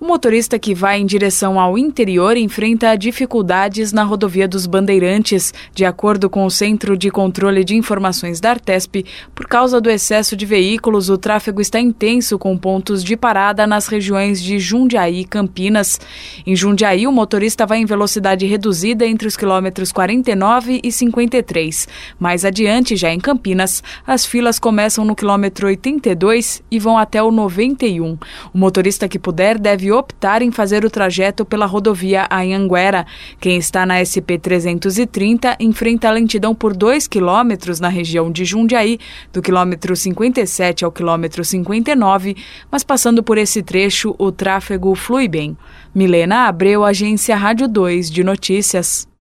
O motorista que vai em direção ao interior enfrenta dificuldades na rodovia dos Bandeirantes, de acordo com o Centro de Controle de Informações da Artesp. Por causa do excesso de veículos, o tráfego está intenso com pontos de parada nas regiões de Jundiaí e Campinas. Em Jundiaí, o motorista vai em velocidade reduzida entre os quilômetros 49 e 53. Mais adiante, já em Campinas, as filas começam no quilômetro 82 e vão até o 91. O motorista que puder deve optar em fazer o trajeto pela rodovia Anhanguera. Quem está na SP-330 enfrenta a lentidão por 2 quilômetros na região de Jundiaí, do quilômetro 57 ao quilômetro 59, mas passando por esse trecho, o tráfego flui bem. Milena Abreu, Agência Rádio 2 de Notícias.